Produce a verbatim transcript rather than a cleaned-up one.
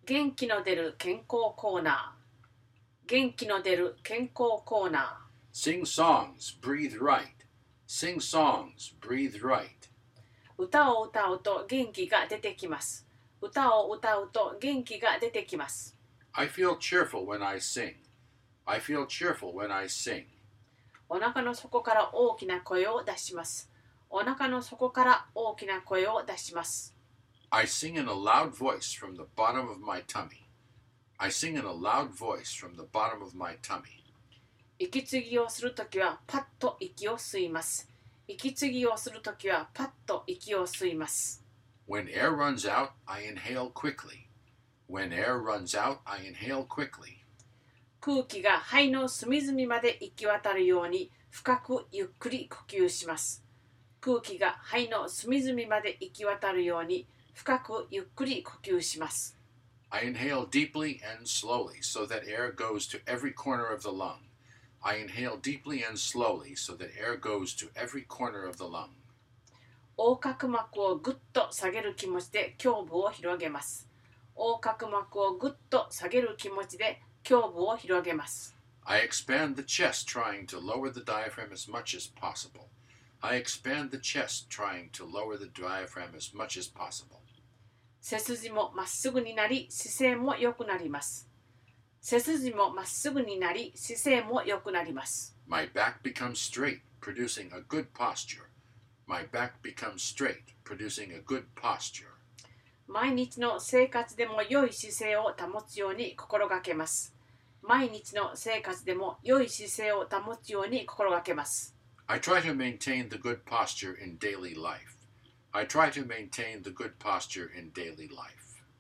元気の出る健康コーナー。元気の出る健康コーナー。 Sing songs, breathe right. Sing songs, breathe right. 歌を歌うと元気が出てきます。歌を歌うと元気が出てきます。 I feel cheerful when I sing. I feel cheerful when I sing. お腹の底から大きな声を出します。お腹の底から大きな声を出します。 I sing in a loud voice from the bottom of my tummy. I sing in a loud voice from the bottom of my tummy. 息継ぎをするときはパッと息を吸います。息継ぎをするときはパッと息を吸います。 When air runs out, I inhale quickly. When air runs out, I inhale quickly. 空気が肺の隅々まで行き渡るように深くゆっくり呼吸します。空気が肺の隅々まで行き渡るように深くゆっくり呼吸します。 I inhale deeply and slowly so that air goes to every corner of the lung. I inhale deeply and slowly so that air goes to every corner of the lung. 横隔膜をぐっと下げる気持ちで胸部を広げます。横隔膜をぐっと下げる気持ちで胸部を広げます。 I expand the chest trying to lower the diaphragm as much as possible. I expand the chest trying to lower the diaphragm as much as possible. 背筋もまっすぐになり姿勢も良くなります。背筋もまっすぐになり姿勢も良くなります。 My back becomes straight, producing a good posture. My back becomes straight, producing a good posture. 毎日の生活でも良い姿勢を保つように心がけます。毎日の生活でも良い姿勢を保つように心がけます。 I try to maintain the good posture in daily life. I try to maintain the good posture in daily life.